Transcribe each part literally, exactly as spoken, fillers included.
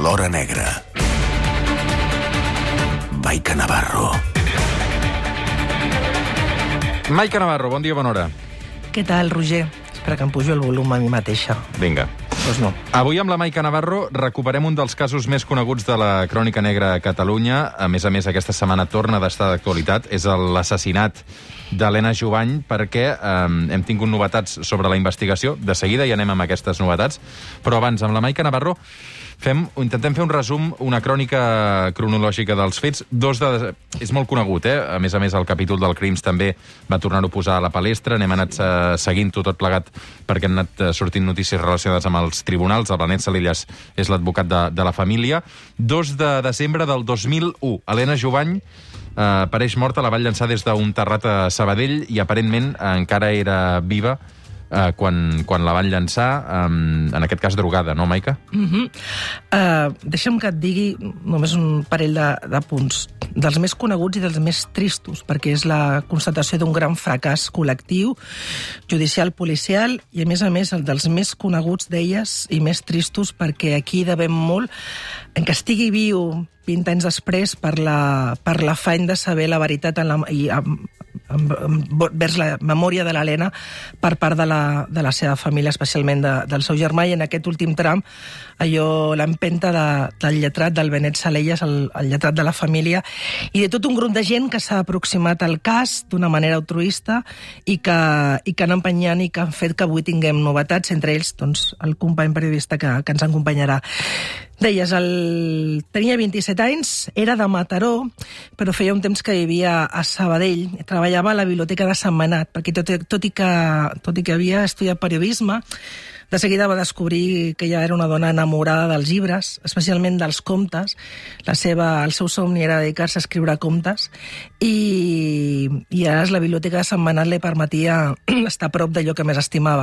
l'hora negra. Maica Navarro. Maica Navarro, bon dia, bona hora. Què tal, Roger? Espera que em pujo el volum a mi mateixa. Vinga. Doncs no. Avui amb la Maica Navarro recuperem un dels casos més coneguts de la crònica negra a Catalunya. A més a més, aquesta setmana torna d'estar d'actualitat. És l'assassinat d'Helena Jubany, perquè eh, hem tingut novetats sobre la investigació. De seguida hi anem amb aquestes novetats. Però abans, amb la Maica Navarro, fem, intentem fer un resum, una crònica cronològica dels fets. Dos de... És molt conegut, eh? A més a més, el capítol del Crims també va tornar-ho a posar a la palestra. N'hem anat eh, seguint-ho tot plegat perquè han anat eh, sortint notícies relacionades amb els tribunals. El Benet Salellas és l'advocat de, de la família. dos de desembre del dos mil u. Helena Jubany eh, apareix morta, la van llançar des d'un terrat a Sabadell i aparentment eh, encara era viva eh, quan, quan la van llançar, eh, en aquest cas drogada, no, Maica? Uh-huh. uh, deixa'm que et digui només un parell de, de punts. Dels més coneguts i dels més tristos, perquè és la constatació d'un gran fracàs col·lectiu, judicial, policial, i a més a més el dels més coneguts d'elles i més tristos, perquè aquí devem molt en que estigui viu vint anys després per la, per l'afany de saber la veritat en la, i amb, amb, amb, vers la memòria de l'Helena per part de la, de la seva família, especialment de, del seu germà, i en aquest últim tram allò, l'empenta de, del lletrat del Benet Salellas, el, el lletrat de la família, i de tot un grup de gent que s'ha aproximat al cas d'una manera altruista i que, i que han empenyat i que han fet que avui tinguem novetats, entre ells doncs, el company periodista que, que ens acompanyarà. Deies, el... tenia vint-i-set anys, era de Mataró, però feia un temps que vivia a Sabadell. Treballava a la biblioteca de Sant Manat, perquè tot, tot, i que, tot i que havia estudiat periodisme, de seguida va descobrir que ella era una dona enamorada dels llibres, especialment dels contes. La seva, el seu somni era dedicar-se a escriure contes, i, i ara la biblioteca de Sant Manat li permetia estar a prop d'allò que més estimava.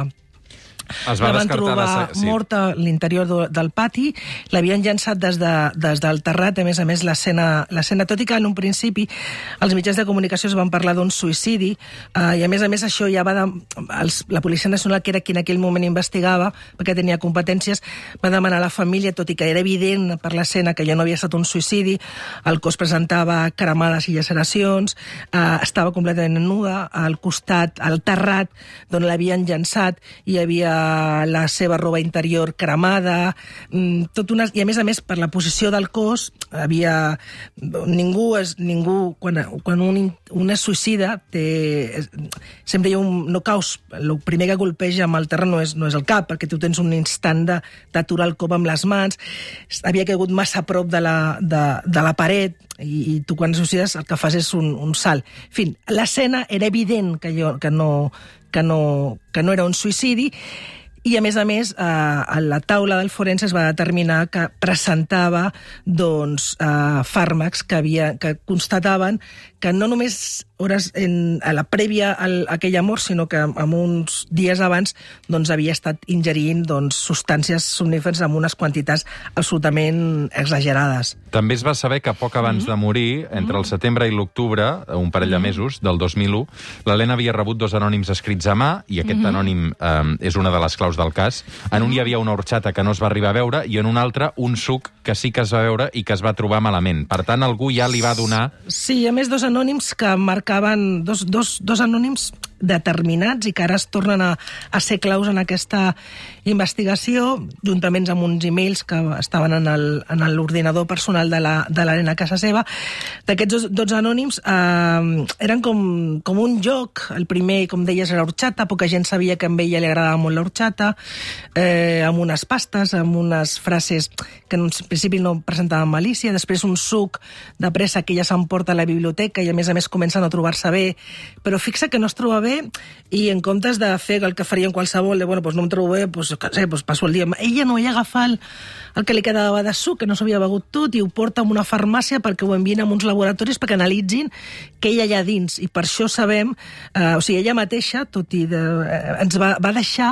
Es va la van trobar la... sí. morta a l'interior del pati, l'havien llançat des, de, des del terrat, a més a més l'escena, tot i que en un principi els mitjans de comunicació es van parlar d'un suïcidi, eh, i a més a més això ja va de, els, la Policia Nacional, que era qui en aquell moment investigava, perquè tenia competències, va demanar a la família, tot i que era evident per l'escena que ja no havia estat un suïcidi, el cos presentava cremades i laceracions, eh, estava completament nuda, al costat, al terrat d'on l'havien llançat, hi havia la seva roba interior cremada, tot una, i a més a més per la posició del cos havia ningú, és, ningú quan, quan un, un es suïcida té, sempre hi ha un, no caus, el primer que golpeja amb el terra no és, no és el cap, perquè tu tens un instant d'aturar el cop amb les mans, havia caigut massa a prop de la, de, de la paret, i, i tu quan suïcides el que fas és un, un salt. En fi, l'escena era evident que, jo, que no que no, que no era un suïcidi, i a més a més eh, a la taula del forense es va determinar que presentava doncs, eh, fàrmacs que, havia, que constataven que no només hores en, a la prèvia a aquella mort, sinó que en uns dies abans doncs, havia estat ingerint doncs, substàncies somníferes amb unes quantitats absolutament exagerades. També es va saber que poc abans mm-hmm. de morir, entre el setembre i l'octubre, un parell de mesos, del dos mil u, l'Helena havia rebut dos anònims escrits a mà, i aquest mm-hmm. anònim eh, és una de les claus del cas. En un hi havia una horxata que no es va arribar a veure, i en un altre un suc que sí que es va veure i que es va trobar malament. Per tant, algú ja li va donar... Sí, a més, dos anònims que marcaven, dos, dos, dos anònims determinats i que ara es tornen a, a ser claus en aquesta investigació, juntament amb uns e-mails que estaven en l'ordinador personal de l'Helena a casa seva. D'aquests dos, dos anònims eh, eren com, com un joc. El primer, com deies, era horxata, poca gent sabia que a ella li agradava molt l'horxata, eh, amb unes pastes, amb unes frases que en principi no presentaven malícia, després un suc de pressa que ella s'emporta a la biblioteca i a més a més comencen a trobar-se bé, però fixa que no es troba bé i en comptes de fer el que farien qualsevol, de, bueno, doncs no em trobo bé, doncs, sé, doncs passo el dia. Ella no hi agafar el, el que li quedava de suc, que no s'havia begut tot, i ho porta a una farmàcia perquè ho envien a uns laboratoris perquè analitzin què hi ha allà dins. I per això sabem, eh, o sigui, ella mateixa, tot i de, eh, ens va, va deixar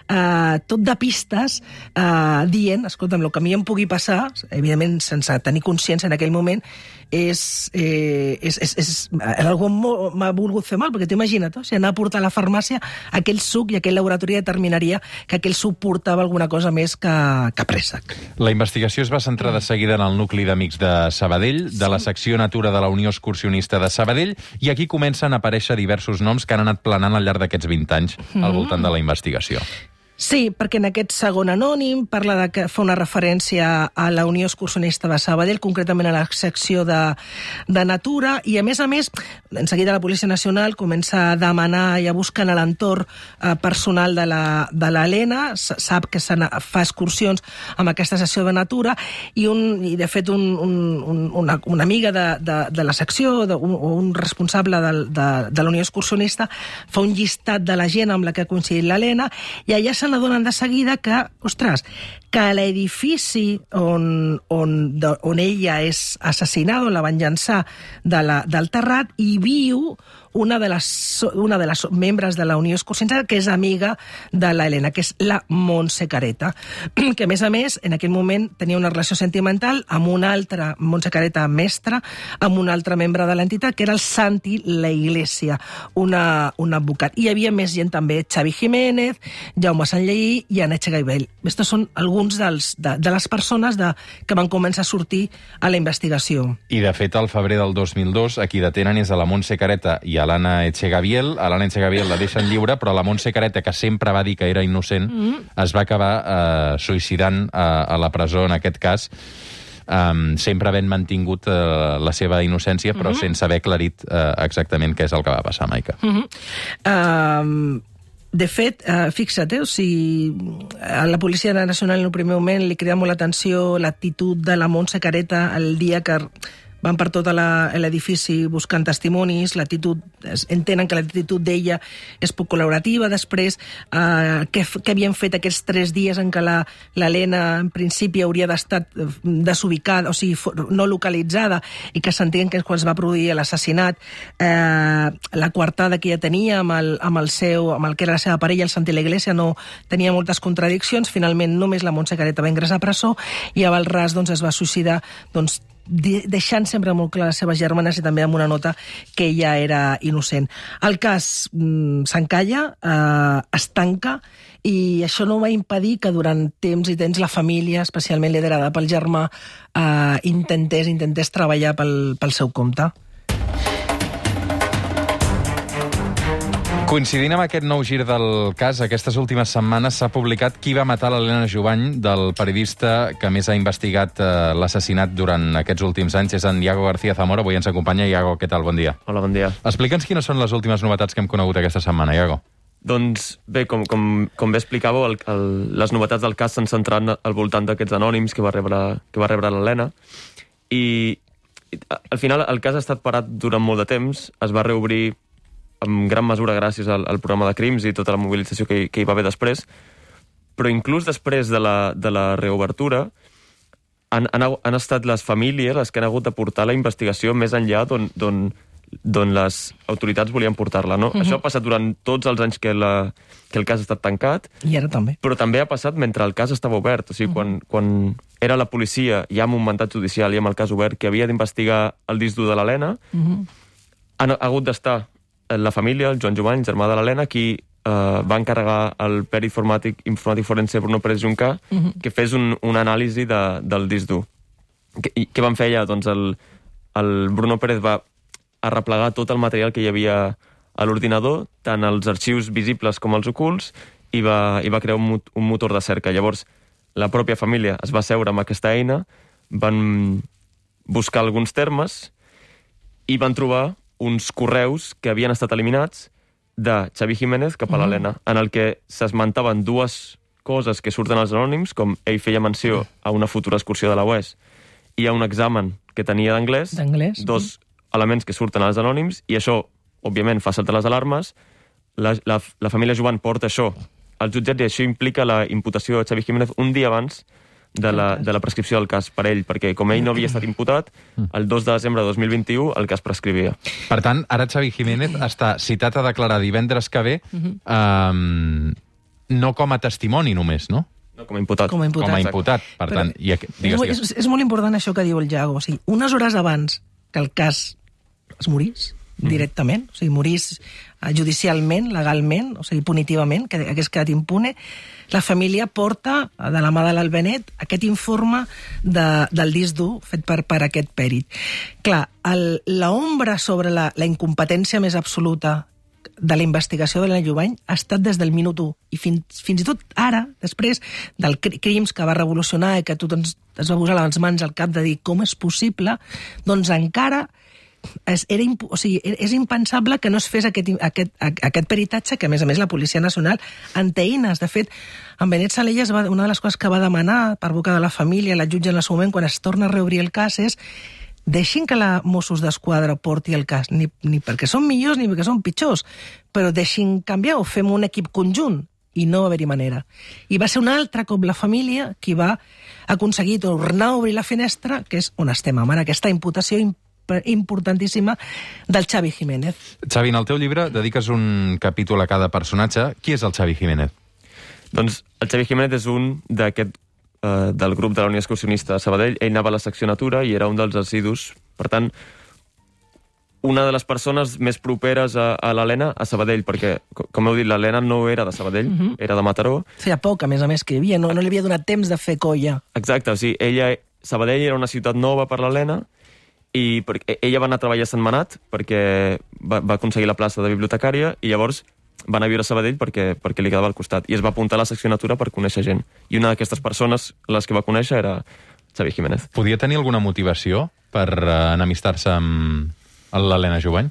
eh, tot de pistes eh, dient, escolta'm, el que a mi em pugui passar, evidentment sense tenir consciència en aquell moment, és... Eh, és, és, és algú m'ha volgut fer mal, perquè t'imagina't, si anar a portar a la farmàcia aquell suc i aquell laboratori determinaria que aquell suc portava alguna cosa més que, que préssec. La investigació es va centrar de seguida en el nucli d'amics de Sabadell, de la secció Natura de la Unió Excursionista de Sabadell, i aquí comencen a aparèixer diversos noms que han anat planant al llarg d'aquests vint anys al voltant de la investigació. Sí, perquè en aquest segon anònim parla de que fa una referència a la Unió Excursionista de Sabadell, concretament a la secció de, de Natura, i a més a més, en seguida la Policia Nacional comença a demanar i a buscar en l'entorn eh, personal de l'Helena, sap que fa excursions amb aquesta secció de Natura, i, un, i de fet un, un, una, una amiga de, de, de la secció, de, un, o un responsable de, de, de la Unió Excursionista, fa un llistat de la gent amb la que ha coincidit l'Helena, i allà se n'adonen de seguida que, ostres, que a l'edifici on, on, de, on ella és assassinada, on la van llançar de la, del terrat, hi viu una de les, una de les membres de la Unió Excursionista que és amiga de l'Helena, que és la Montse Careta, que a més a més en aquell moment tenia una relació sentimental amb una altra, Montse Careta mestra, amb un altre membre de l'entitat, que era el Santi La Iglesia, una, un advocat. I hi havia més gent també, Xavi Jiménez, Jaume Sanlleí i Anetxe Gaibel. Estos són alguns dels, de, de les persones de, que van començar a sortir a la investigació. I de fet, al febrer del dos mil dos, a qui detenen és a la Montse Careta i a l'Anna Echegabiel. A l'Anna Echegabiel la deixen lliure, però la Montse Careta, que sempre va dir que era innocent, mm. es va acabar eh, suïcidant a, a la presó, en aquest cas, um, sempre havent mantingut uh, la seva innocència, però mm-hmm. sense haver aclarit uh, exactament què és el que va passar, Maica. Mm-hmm. Um... De fet, eh, fixa't, eh, o sigui, a la Policia Nacional en el primer moment li crida molt l'atenció l'actitud de la Montse Careta el dia que van per tot l'edifici buscant testimonis, l'actitud, entenen que l'actitud d'ella és poc col·laborativa. Després, eh, què, què havien fet aquests tres dies en què l'Helena, en principi, hauria d'estar desubicada, o sigui, no localitzada, i que sentien que quan es va produir l'assassinat, eh, la coartada que ja tenia amb el, amb el seu, amb el que era la seva parella, el Santi La Iglesia, no tenia moltes contradiccions. Finalment, només la Montse Careta va ingressar a presó i a Valràs doncs, es va suïcidar, doncs, deixant sempre molt clar les seves germanes i també amb una nota que ella era innocent. El cas mm, s'encalla, eh, es tanca, i això no va impedir que durant temps i temps la família, especialment liderada pel germà, eh, intentés, intentés treballar pel, pel seu compte. Coincidint amb aquest nou gir del cas, aquestes últimes setmanes s'ha publicat Qui va matar l'Helena Jubany, del periodista que més ha investigat eh, l'assassinat durant aquests últims anys. És en Iago García Zamora, avui ens acompanya. Iago, què tal? Bon dia. Hola, bon dia. Explica'ns quines són les últimes novetats que hem conegut aquesta setmana, Iago. Doncs bé, com, com, com bé explicàveu, el, el, les novetats del cas s'han centrat al voltant d'aquests anònims que va rebre, que va rebre l'Helena, i, i al final el cas ha estat parat durant molt de temps, es va reobrir en gran mesura gràcies al, al programa de crims i tota la mobilització que, que hi va haver després, però inclús després de la, de la reobertura han, han, han estat les famílies les que han hagut de portar la investigació més enllà d'on les autoritats volien portar-la, no? Uh-huh. Això ha passat durant tots els anys que, la, que el cas ha estat tancat. I ara també. Però també ha passat mentre el cas estava obert. O sigui, uh-huh. quan, quan era la policia, ja amb un mandat judicial i amb el cas obert, que havia d'investigar el disc dur de l'Helena, uh-huh. han hagut d'estar la família, el Joan Jubany, germà de l'Helena, qui eh, va encarregar al peri informàtic, informàtic forense Bruno Pérez Juncà uh-huh. que fes un, una anàlisi de, del disc dur. Què van fer allà? Doncs el, el Bruno Pérez va arreplegar tot el material que hi havia a l'ordinador, tant els arxius visibles com els ocults, i va, i va crear un, un motor de cerca. Llavors, la pròpia família es va seure amb aquesta eina, van buscar alguns termes i van trobar uns correus que havien estat eliminats de Xavi Jiménez cap a l'Helena, mm. en el que s'esmentaven dues coses que surten als anònims, com ell feia menció a una futura excursió de la U E S i a un examen que tenia d'anglès, dos mm. elements que surten als anònims, i això, òbviament, fa saltar les alarmes. La, la, la família Jubany porta això al jutjat i això implica la imputació de Xavi Jiménez un dia abans de la, de la prescripció del cas per ell, perquè com ell no havia estat imputat, el dos de desembre de dos mil vint-i-u el cas prescrivia. Per tant, ara Xavi Jiménez està citat a declarar divendres que ve, um, no com a testimoni només, no? No, com a imputat. Com a imputat. Com a imputat, per Però tant... I, digues, digues. És, és molt important això que diu el Iago. O sigui, unes hores abans que el cas es morís directament, o sigui, morís judicialment, legalment, o sigui, punitivament, que hagués quedat impune. La família porta, de la mà de l'Albenet, aquest informe de, del disc dur fet per, per aquest pèrit. Clar, el, l'ombra sobre la, la incompetència més absoluta de la investigació de l'Helena Jubany ha estat des del minut u. I fins, fins i tot ara, després del Crims que va revolucionar i que tu doncs, es va posar les mans al cap de dir com és possible, doncs encara és, era, o sigui, és impensable que no es fes aquest, aquest, aquest peritatge que, a més a més, la Policia Nacional en té eines. De fet, en Benet Salellas, una de les coses que va demanar per boca de la família, la jutge en el seu moment, quan es torna a reobrir el cas, és deixin que la Mossos d'Esquadra porti el cas, ni, ni perquè són millors ni perquè són pitjors, però deixin canviar o fem un equip conjunt, i no va haver-hi manera. I va ser un altre cop la família qui va aconseguir tornar a obrir la finestra, que és on estem amb ara, aquesta imputació importantíssima del Xavi Jiménez. Xavi, en el teu llibre dediques un capítol a cada personatge. Qui és el Xavi Jiménez? Doncs el Xavi Jiménez és un d'aquest eh, del grup de la Unió Excursionista de Sabadell. Ell anava a la secció Natura i era un dels assidus. Per tant, una de les persones més properes a, a l'Helena a Sabadell, perquè, com heu dit, l'Helena no era de Sabadell, uh-huh. era de Mataró. Feia poc, a més a més, que hi havia, no, no li havia donat temps de fer colla. Exacte, o sigui, ella, Sabadell era una ciutat nova per l'Helena, i ella va anar a treballar a Sant Manat perquè va, va aconseguir la plaça de bibliotecària i llavors va anar a viure a Sabadell perquè, perquè li quedava al costat i es va apuntar a la secció Natura per conèixer gent. I una d'aquestes persones, les que va conèixer, era Xavi Jiménez. Podia tenir alguna motivació per uh, enemistar-se amb l'Helena Jubany?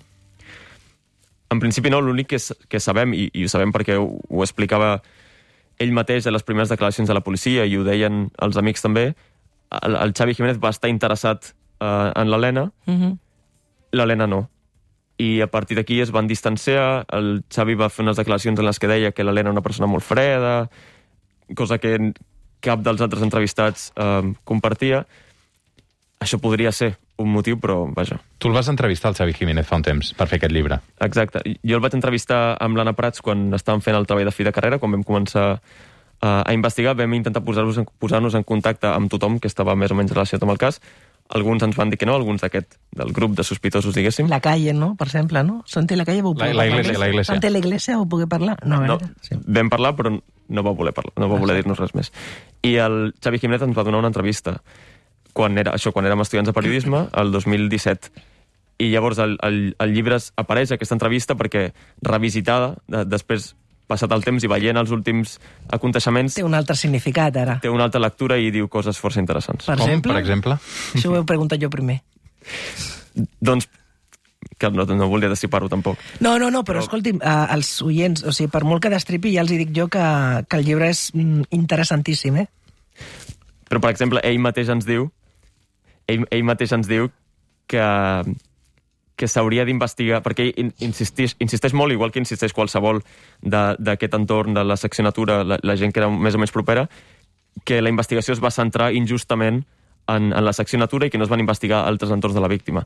En principi no, l'únic que, que sabem, i, i ho sabem perquè ho, ho explicava ell mateix a les primeres declaracions de la policia i ho deien els amics també, el, el Xavi Jiménez va estar interessat Uh, en l'Helena, uh-huh. l'Helena no. I a partir d'aquí es van distanciar, el Xavi va fer unes declaracions en les que deia que l'Helena era una persona molt freda, cosa que cap dels altres entrevistats uh, compartia. Això podria ser un motiu, però vaja. Tu el vas entrevistar, el Xavi Jiménez, fa un temps, per fer aquest llibre. Exacte. Jo el vaig entrevistar amb l'Anna Prats quan estàvem fent el treball de fi de carrera, quan vam començar uh, a investigar, vam intentar posar-nos en, posar-nos en contacte amb tothom que estava més o menys relacionat amb el cas. Alguns ens van dir que no, alguns d'aquest, del grup de sospitosos, diguéssim. La Calle, no?, per exemple, no? Santi la Calle vau poder la, la parlar? Iglesia, la Iglesia. Santi la Iglesia vau poder parlar? No, no sí. Vam parlar, però no va voler parlar, no va voler dir-nos res més. I el Xavi Jiménez ens va donar una entrevista, quan era, això, quan érem estudiants de periodisme, el dos mil disset. I llavors el, el, el llibre apareix, aquesta entrevista, perquè revisitada, de, després passat el temps i veient els últims aconteixements... Té un altre significat, ara. Té una altra lectura i diu coses força interessants. Per Com, exemple? per exemple? Això ho he preguntat jo primer. Doncs, que no, no volia destripar-ho tampoc. No, no, no, però, però... escolti'm, eh, els oients, o sigui, per molt que destripi, ja els hi dic jo que, que el llibre és mm, interessantíssim, eh? Però, per exemple, ell mateix ens diu, ell, ell mateix ens diu que... que s'hauria d'investigar, perquè ell insisteix, insisteix molt, igual que insisteix qualsevol d'aquest entorn de la secció Natura, la, la gent que era més o menys propera, que la investigació es va centrar injustament en, en la secció Natura i que no es van investigar altres entorns de la víctima.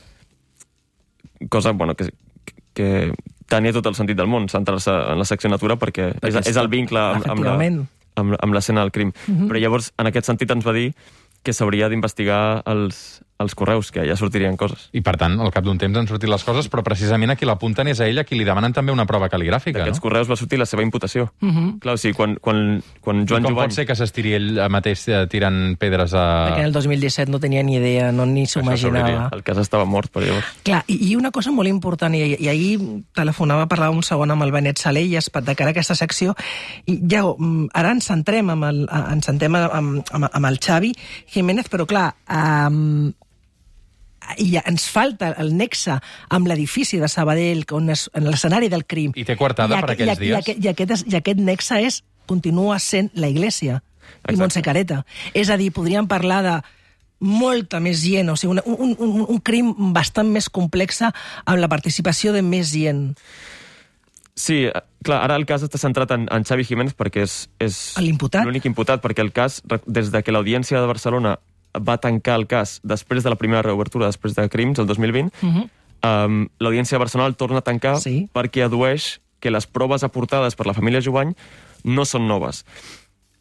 Cosa, bueno, que, que tenia tot el sentit del món, centrar-se en la secció Natura, perquè, perquè és, és el vincle amb, amb, la, amb, amb l'escena del crim. Uh-huh. Però llavors, en aquest sentit, ens va dir que s'hauria d'investigar els, els correus, que ja sortirien coses. I, per tant, al cap d'un temps han sortit les coses, però precisament a qui l'apunten és a ell, a qui li demanen també una prova cal·ligràfica, no? D'aquests correus va sortir la seva imputació. Uh -huh. Clar, o sigui, quan, quan, quan Joan I com Jubany... pot ser que s'estiri ell mateix tirant pedres a... Perquè en el dos mil disset no tenia ni idea, no ni s'ho imaginava. El cas estava mort per llavors. Clar, i, i una cosa molt important, i, i ahir telefonava, parlava un segon amb el Benet Salellas de cara a aquesta secció, i ja, ara ens centrem amb el, ens centrem amb, amb, amb el Xavi Jiménez, però clar, um, i ens falta el nexe amb l'edifici de Sabadell, on és, en l'escenari del crim. I té coartada per aquells i, dies. I, aquest, i, aquest, I aquest nexe és, continua sent la Iglesia i Montse Careta. És a dir, podríem parlar de molta més gent, o sigui, un, un, un crim bastant més complex amb la participació de més gent. Sí, clar, ara el cas està centrat en, en Xavi Jiménez perquè és, és l'únic imputat, perquè el cas, des de que l'Audiència de Barcelona va tancar el cas després de la primera reobertura, després de Crims, el dos mil vint, uh-huh. um, l'Audiència de Barcelona el torna a tancar sí. perquè adueix que les proves aportades per la família Jubany no són noves.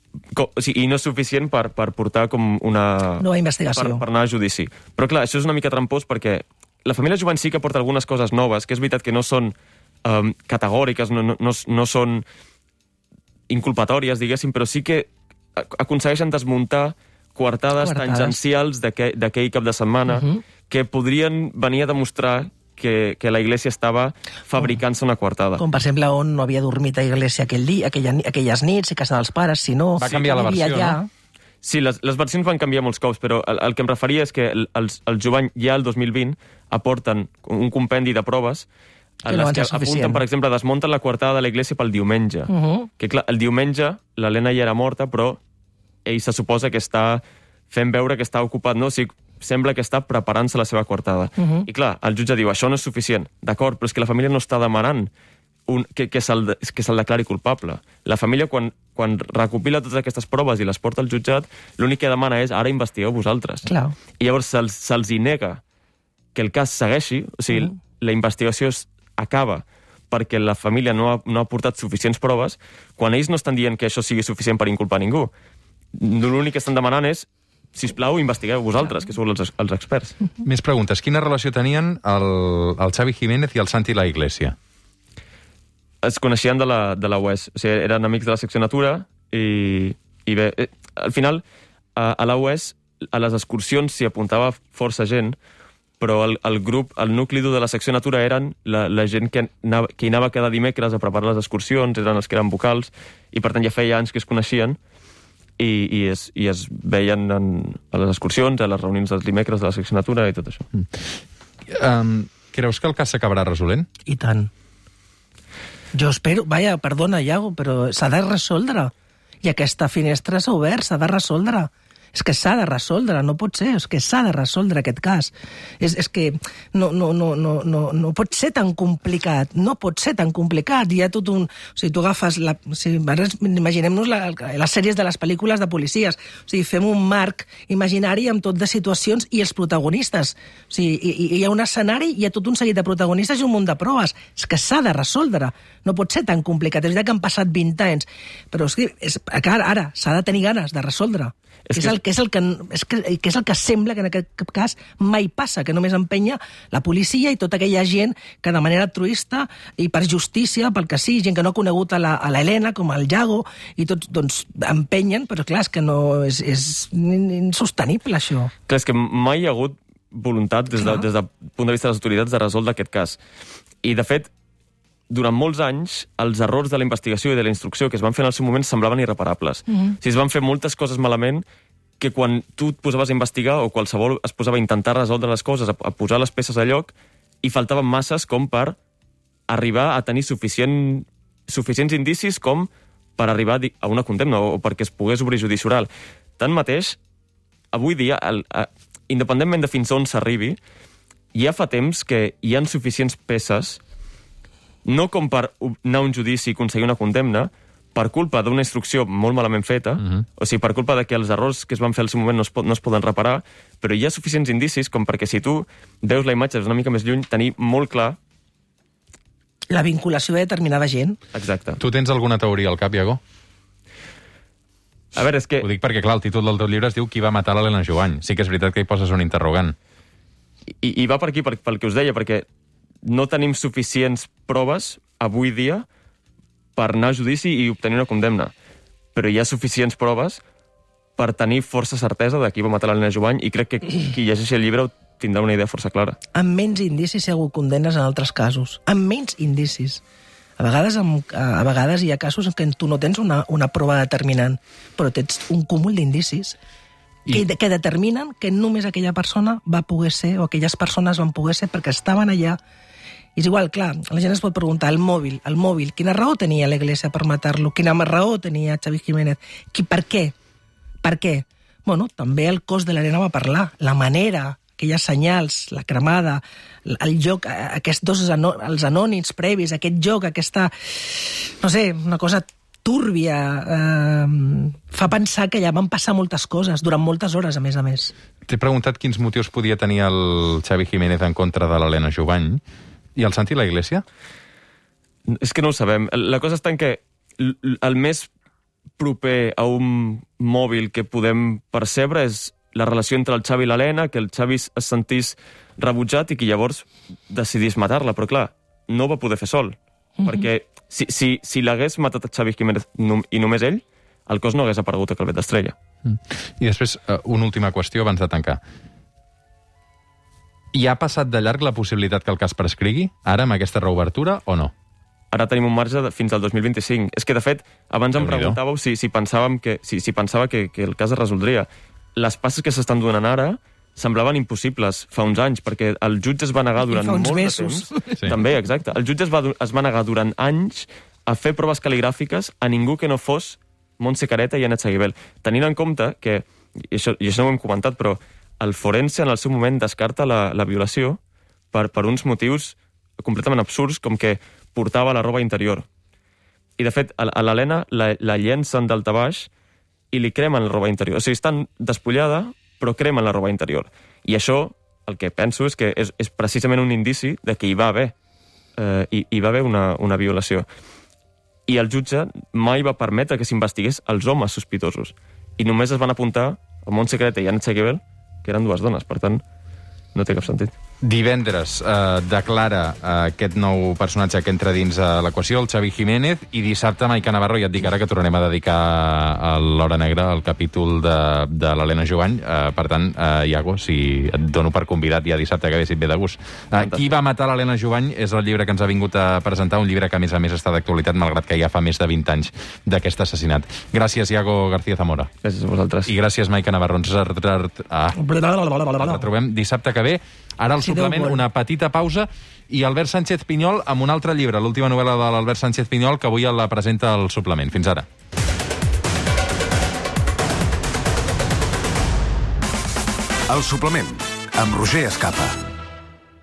Com, o sigui, i no és suficient per, per portar com una... Nova investigació. Per, per anar a judici. Però clar, això és una mica trampós perquè la família Jovany sí que porta algunes coses noves, que és veritat que no són um, categòriques, no, no, no, no són inculpatòries, diguéssim, però sí que aconsegueixen desmuntar coartades, Coartades. tangencials d'aquell cap de setmana uh -huh. que podrien venir a demostrar que, que la Iglesia estava fabricant-se una coartada. Com, per exemple, on no havia dormit a Iglesia aquell dia, aquella, aquelles nits, si casa dels pares, si no... Va canviar la versió, allà. no? Sí, les, les versions van canviar molts cops, però el, el que em referia és que el, els, el Jovany ja el dos mil vint aporten un compendi de proves en no les que apunten, per exemple, desmunten la coartada de la Iglesia pel diumenge. Uh -huh. Que, clar, el diumenge l'Helena ja era morta, però ell se suposa que està fent veure que està ocupat, no? O sigui, sembla que està preparant-se la seva coartada. Uh -huh. I clar, el jutge diu, això no és suficient. D'acord, però és que la família no està demanant un, que, que se'l que se declari culpable. La família, quan, quan recopila totes aquestes proves i les porta al jutjat, l'únic que demana és, ara investigueu vosaltres. Clar. I llavors se'ls se hi nega que el cas segueixi, o sigui, uh -huh. la investigació acaba perquè la família no ha, no ha portat suficients proves, quan ells no estan dient que això sigui suficient per inculpar ningú. L'únic que estan demanant és, sisplau, investigueu vosaltres, que sou els, els experts. Més preguntes. Quina relació tenien el, el Xavi Jiménez i el Santi La Iglesia? Es coneixien de la, de la U E S. O sigui, eren amics de la secció Natura i, i bé, eh, al final, a, a la U E S, a les excursions s'hi apuntava força gent, però el, el grup, el nucli dur de la secció Natura eren la, la gent que anava, que hi anava cada dimecres a preparar les excursions, eren els que eren vocals, i per tant ja feia anys que es coneixien, i, i, es, i es veien en, a les excursions, a les reunions dels dimecres de la secció Natura i tot això. Mm. Um, creus que el cas s'acabarà resolent? I tant. Jo espero... Vaja, perdona, Iago, però s'ha de resoldre. I aquesta finestra s'ha obert, s'ha de resoldre. És que s'ha de resoldre, no pot ser, és que s'ha de resoldre aquest cas. És, és que no, no, no, no, no, no pot ser tan complicat, no pot ser tan complicat. Hi ha tot un... O sigui, tu agafes... La, o sigui, imaginem-nos la, les sèries de les pel·lícules de policies. O sigui, fem un marc imaginari amb tot de situacions i els protagonistes. O sigui, hi, hi ha un escenari, hi ha tot un seguit de protagonistes i un munt de proves. És que s'ha de resoldre. No pot ser tan complicat. És veritat que han passat vint anys, però és que, és, que ara, ara s'ha de tenir ganes de resoldre. És que és, el, que és, el que, és, que, que és el que sembla que en aquest cas mai passa, que només empenya la policia i tota aquella gent que de manera altruista i per justícia, pel que sí, gent que no ha conegut a l'Helena, com el Iago, i tots doncs, empenyen, però clar, és que no és, és insostenible, això. Clar, és que mai hi ha hagut voluntat, des, de, des del punt de vista de les autoritats, de resoldre aquest cas. I, de fet, durant molts anys, els errors de la investigació i de la instrucció que es van fer en el seu moment semblaven irreparables. Mm -hmm. O sigui, es van fer moltes coses malament que quan tu et posaves a investigar o qualsevol es posava a intentar resoldre les coses, a, a posar les peces a lloc, i faltaven masses com per arribar a tenir suficient, suficients indicis com per arribar a una condemna o, o perquè es pogués obrir judici oral. Tanmateix, avui dia, el, a, independentment de fins on s'arribi, ja fa temps que hi ha suficients peces no com per anar a un judici i aconseguir una condemna, per culpa d'una instrucció molt malament feta, uh-huh. o sigui, per culpa de que els errors que es van fer al seu moment no es, pot, no es poden reparar, però hi ha suficients indicis com perquè si tu veus la imatge des una mica més lluny, tenir molt clar la vinculació de determinada gent. Exacte. Tu tens alguna teoria al cap, Iago? A veure, és que... Ho dic perquè, clar, el títol del teu llibre es diu Qui va matar l'Helena Jovany. Sí que és veritat que hi poses un interrogant. I, i va per aquí, per, pel que us deia, perquè no tenim suficients proves avui dia per anar a judici i obtenir una condemna. Però hi ha suficients proves per tenir força certesa de qui va matar l'Helena Jovany i crec que qui llegeixi el llibre tindrà una idea força clara. Amb menys indicis hi ha hagut condemnes en altres casos. Amb menys indicis. A vegades, amb, a vegades hi ha casos en què tu no tens una, una prova determinant, però tens un cúmul d'indicis I... que, que determinen que només aquella persona va poder ser, o aquelles persones van poder ser perquè estaven allà. I és igual, clar, la gent es pot preguntar, el mòbil, el mòbil, quina raó tenia la Iglesia per matar-lo? Quina raó tenia Xavi Jiménez? Qui, per què? Per què? Bueno, també el cos de l'Helena va parlar, la manera, aquelles senyals, la cremada, el joc, aquests dos anò, els anònims previs, aquest joc, aquesta, no sé, una cosa túrbia, eh, fa pensar que ja van passar moltes coses, durant moltes hores, a més a més. T'he preguntat quins motius podia tenir el Xavi Jiménez en contra de l'Helena Jovany. I el Santi La Iglesia? És que no ho sabem. La cosa està en que el més proper a un mòbil que podem percebre és la relació entre el Xavi i l'Helena, que el Xavi es sentís rebutjat i que llavors decidís matar-la. Però clar, no ho va poder fer sol, mm-hmm. perquè si, si, si l'hagués matat el Xavi Jiménez i només ell, el cos no hagués aparegut a Calvet d'Estrella. Mm. I després, una última qüestió abans de tancar. Hi ha passat de llarg la possibilitat que el cas prescrigui, ara, amb aquesta reobertura, o no? Ara tenim un marge de, fins al dos mil vint-i-cinc. És que, de fet, abans em preguntàveu si, si, pensàvem que, si, si pensava que, que el cas es resoldria. Les passes que s'estan donant ara semblaven impossibles fa uns anys, perquè el jutge es va negar durant molt de temps. Sí. També, exacte. El jutge es va, es va negar durant anys a fer proves cal·ligràfiques a ningú que no fos Montse Careta i Anna Seguibel. Tenint en compte que, i això, i això no ho hem comentat, però el forense en el seu moment descarta la, la violació per, per uns motius completament absurds, com que portava la roba interior. I, de fet, a l'Helena la, la llencen d'alta baix i li cremen la roba interior. O sigui, estan despullada, però cremen la roba interior. I això, el que penso és que és, és precisament un indici de que hi va haver, eh, hi, hi va haver una, una violació. I el jutge mai va permetre que s'investigués els homes sospitosos. I només es van apuntar a Montse Careta i Anna Seguibel, que eren dues dones. Per tant, no té cap sentit. Divendres eh, declara eh, aquest nou personatge que entra dins eh, l'equació, el Xavi Jiménez, i dissabte Maica Navarro, ja et dic ara que tornarem a dedicar a l'Hora Negra el capítol de, de l'Helena Jovany. Eh, per tant, eh, Iago, si et dono per convidat ja dissabte que ve, si et ve de gust. Eh, Qui va matar l'Helena Jovany és el llibre que ens ha vingut a presentar, un llibre que a més a més està d'actualitat, malgrat que ja fa més de vint anys d'aquest assassinat. Gràcies, Iago García Zamora. Gràcies a vosaltres. I gràcies, Maica Navarro. Ens ah, retrobem dissabte que ve. Ara el suplement, una petita pausa, i Albert Sánchez Pinyol amb un altre llibre, l'última novel·la de l'Albert Sánchez Pinyol, que avui la presenta al suplement. Fins ara. El suplement, amb Roger Escapa.